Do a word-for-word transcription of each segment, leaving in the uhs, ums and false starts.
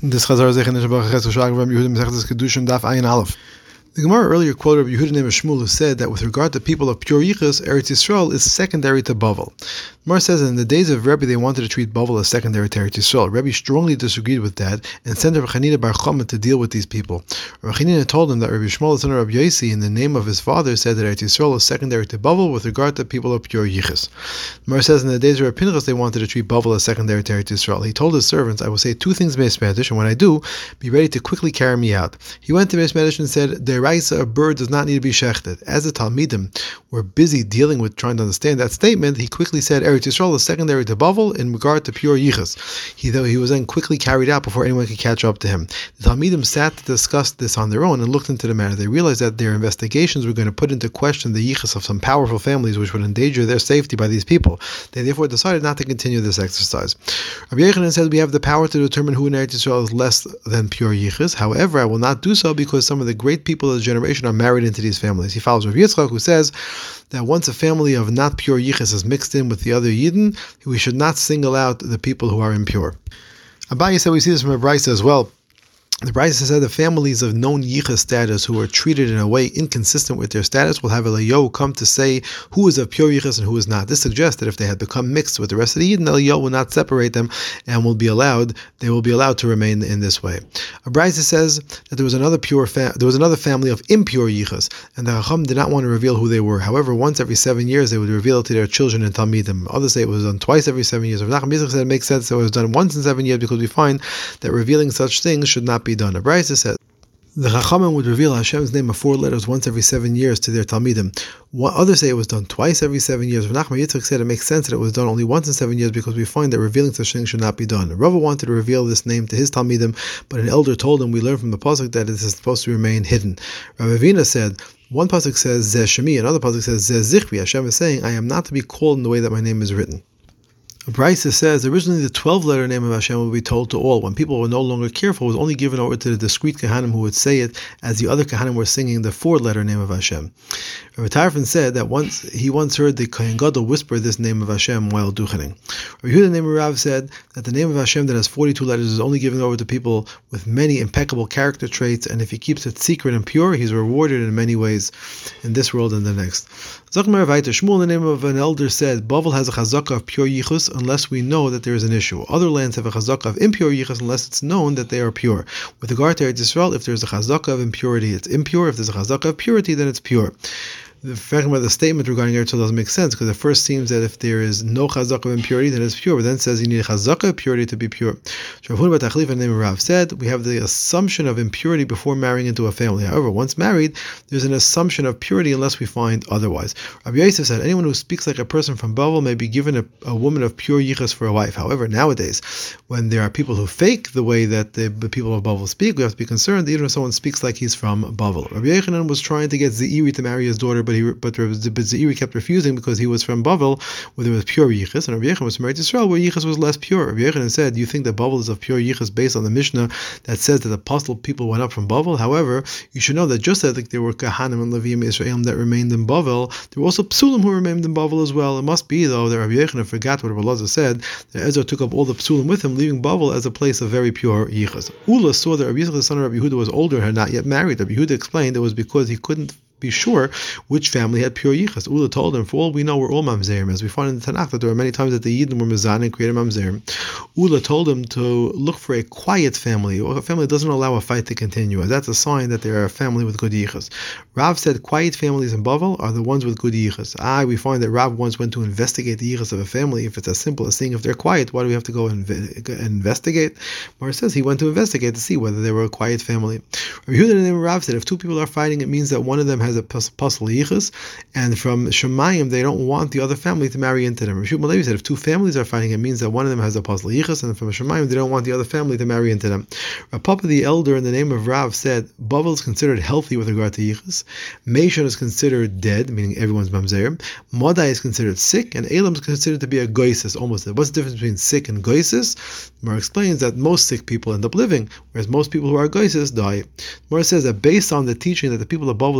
This Chazar Zech and Shabbat Ches Shag Rabbi Yehuda Mesechtes Kedushin Daf Ayin Aleph. The Gemara earlier quoted Rabbi Yehuda named Shmuel, who said that with regard to people of pure yichus, Eretz Yisrael is secondary to Bavel. The Gemara says that in the days of Rebbe they wanted to treat Bavel as secondary to Eretz Yisrael. Rebbe strongly disagreed with that and sent Rabbi Chanina Bar Chama to deal with these people. Rabbi Chanina told him that Rabbi Shmuel, the son of Rabbi Yossi, in the name of his father, said that Eretz Yisrael is secondary to Bavel with regard to people of pure yichus. The Gemara says in the days of Rabbi Pinchas they wanted to treat Bavel as secondary to Eretz Yisrael. He told his servants, "I will say two things Beis Medrash, and when I do, be ready to quickly carry me out." He went to Beis Medrash and said, "Deraisa, a bird does not need to be shechted." As the Talmidim were busy dealing with trying to understand that statement, he quickly said Eretz Yisrael is secondary to Bavel in regard to pure yichus. He though he was then quickly carried out before anyone could catch up to him. The Talmidim sat to discuss this on their own and looked into the matter. They realized that their investigations were going to put into question the yichus of some powerful families, which would endanger their safety by these people. They therefore decided not to continue this exercise. Rabbi Yochanan said, "We have the power to determine who in Eretz Yisrael is less than pure yichus. However, I will not do so because some of the great people of the generation are married into these families." He follows Rav Yitzchak, who says that once a family of not pure yichus is mixed in with the other Yidden, we should not single out the people who are impure. Abaye said we see this from a Brisa as well. The Brisa said the families of known yichus status who are treated in a way inconsistent with their status will have a Eliyahu come to say who is of pure yichus and who is not. This suggests that if they had become mixed with the rest of the Yidden, Eliyahu will not separate them and will be allowed. They will be allowed to remain in this way. A Brisa says that there was another pure, fa- there was another family of impure yichus, and the Chacham did not want to reveal who they were. However, once every seven years they would reveal it to their children and Talmidim. Others say it was done twice every seven years. Rav Nachman Yitzchak said it makes sense that it was done once in seven years because we find that revealing such things should not be done. A Brisa says the Chachamim would reveal Hashem's name of four letters once every seven years to their Talmidim. What others say it was done twice every seven years. Rav Nachman Yitzchak said it makes sense that it was done only once in seven years because we find that revealing such things should not be done. Rava wanted to reveal this name to his Talmidim, but an elder told him, we learn from the pasuk that it is supposed to remain hidden. Rav Avina said, one pasuk says Zeh Shemi, another pasuk says Zeh Zichri. Hashem is saying, I am not to be called in the way that my name is written. Brisa says originally the twelve-letter name of Hashem would be told to all. When people were no longer careful, it was only given over to the discreet Kahanim who would say it as the other Kahanim were singing the four-letter name of Hashem. Rabbi Tarfon said that once he once heard the Kohen Gadol whisper this name of Hashem while duchening. Rabbi Yehuda name of Rav said that the name of Hashem that has forty-two letters is only given over to people with many impeccable character traits, and if he keeps it secret and pure, he's rewarded in many ways in this world and the next. Zachmar Vaita Shmuel, the name of an elder, said Bavel has a chazakah of pure yichus unless we know that there is an issue. Other lands have a chazakah of impure yichus unless it's known that they are pure. With regard to Eretz Yisrael, if there's a chazakah of impurity, it's impure. If there's a chazakah of purity, then it's pure. The fact about the statement regarding Eretz Yisrael doesn't make sense because it first seems that if there is no chazakah of impurity, then it's pure. But then it says you need a chazakah of purity to be pure. Rav Huna bar Tachlif, in the name of Rav, said we have the assumption of impurity before marrying into a family. However, once married, there's an assumption of purity unless we find otherwise. Rabbi Yosef said anyone who speaks like a person from Bavel may be given a, a woman of pure yichus for a wife. However, nowadays, when there are people who fake the way that the, the people of Bavel speak, we have to be concerned that even if someone speaks like he's from Bavel. Rabbi Yochanan was trying to get Zeiri to marry his daughter, but he but Zeiri kept refusing because he was from Bavel, where there was pure yichus, and Rabbi Yochanan was from Eretz Yisrael, where yichus was less pure. Rabbi Yochanan said, "Do you think that Bavel is of pure yichus based on the Mishnah that says that the apostle people went up from Bavel? However, you should know that just as like there were Kahanim and Leviim Israelim that remained in Bavel, there were also Psulim who remained in Bavel as well. It must be though that Rabbi Yochanan forgot what Rabbi Elazar said, that Ezra took up all the Psulim with him, leaving Bavel as a place of very pure yichus. Ula saw that Rabbi Yitzchak, the son of Rabbi Yehuda, was older and had not yet married. Rabbi Yehuda explained it was because he couldn't be sure which family had pure yichus. Ula told him, for all we know, we're all mamzerim, as we find in the Tanakh that there are many times that the Yidden were mezan and created mamzerim. Ula told him to look for a quiet family, or a family that doesn't allow a fight to continue, as that's a sign that they are a family with good yichus. Rav said quiet families in Bavel are the ones with good yichus. Ah, we find that Rav once went to investigate the yichus of a family. If it's as simple as seeing if they're quiet, why do we have to go and investigate? Mar says he went to investigate to see whether they were a quiet family. Rabbi Yehuda, the name of Rav, said if two people are fighting, it means that one of them has a pasal yichus, and from Shemayim they don't want the other family to marry into them. Rabbi Shimon Levi said if two families are fighting, it means that one of them has a pasal yichus, and from Shemayim they don't want the other family to marry into them. Rav Papa the elder, in the name of Rav, said Bavel is considered healthy with regard to yichus, Meishon is considered dead, meaning everyone's mamzer, Modai is considered sick, and Elam is considered to be a goisis, almost. What's the difference between sick and goisis? Mar explains that most sick people end up living, whereas most people who are goisis die. Mar says that based on the teaching that the people of Bavel are pure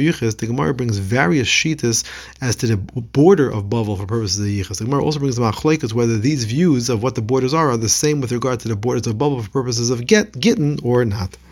Yichus, the Gemara brings various shitas as to the border of Bavel for purposes of the Yichus. The Gemara also brings the machlokes whether these views of what the borders are are the same with regard to the borders of Bavel for purposes of get, gittin or not.